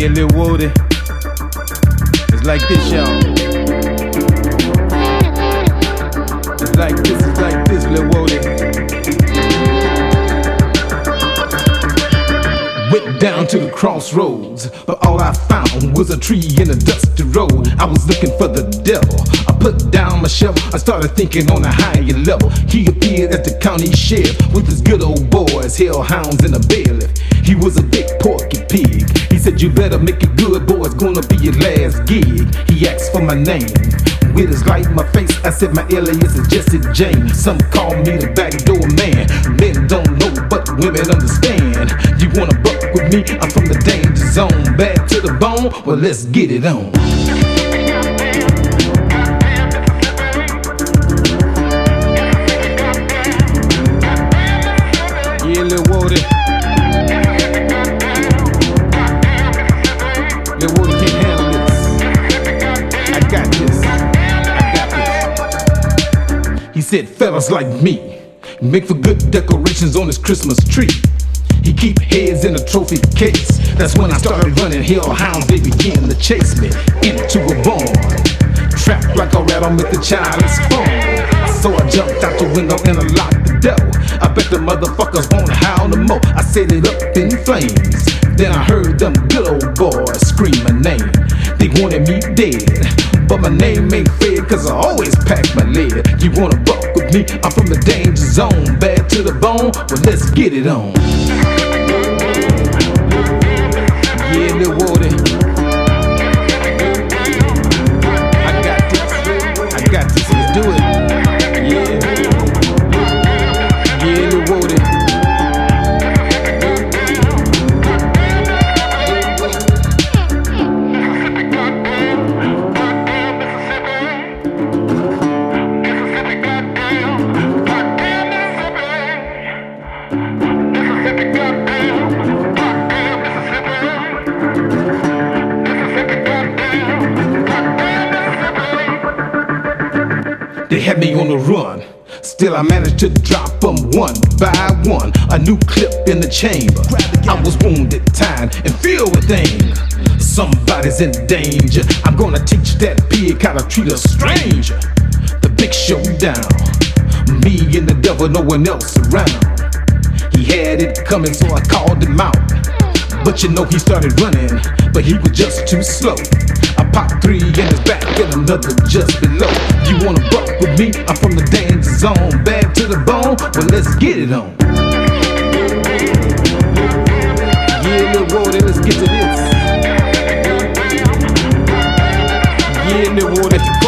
Yeah, Lil Woody. It's like this, y'all. It's like this, Lil Woody. Went down to the crossroads, but all I found was a tree in a dusty road. I was looking for the devil. I put down my shovel, I started thinking on a higher level. He appeared at the county sheriff with his good old boys, hellhounds and a bailiff. He was a big porky pig. He said, you better make it good, boy, it's gonna be your last gig. He asked for my name. With his light in my face, I said my alias is Jesse James. Some call me the backdoor man. Men don't know, but women understand. You wanna buck with me? I'm from the danger zone. Bad to the bone, well, let's get it on. Yeah, Lil Woody. Lil Woody can't handle this. I got this. He said, fellas like me make for good decorations on his Christmas tree. He keep heads in a trophy case. That's when I started running hellhounds. They began to chase me into a barn. Trapped like a rat, I'm with the child is spawn. So I jumped out the window and I locked the door. I bet the motherfuckers won't howl no more. I set it up in flames. Then I heard them good old boys scream my name. They wanted me dead, but my name ain't Fred, cause I always pack my lead. You wanna buck with me? I'm from the danger zone. Bad to the bone, well, let's get it on. Yeah, Lil Woody. I got this, let's do it. Yeah. Yeah, Lil Woody. They had me on the run. Still I managed to drop them one by one. A new clip in the chamber. I was wounded, tired, and filled with anger. Somebody's in danger. I'm gonna teach that pig how to treat a stranger. The big showdown. Me and the devil, no one else around. He had it coming, so I called him out. But you know he started running, but he was just too slow. I popped 3 in his back and another just below. You wanna buck with me? I'm from the danger zone. Bad to the bone, well, let's get it on. Yeah, Lil Woody, let's get to this. Yeah, Lil Woody.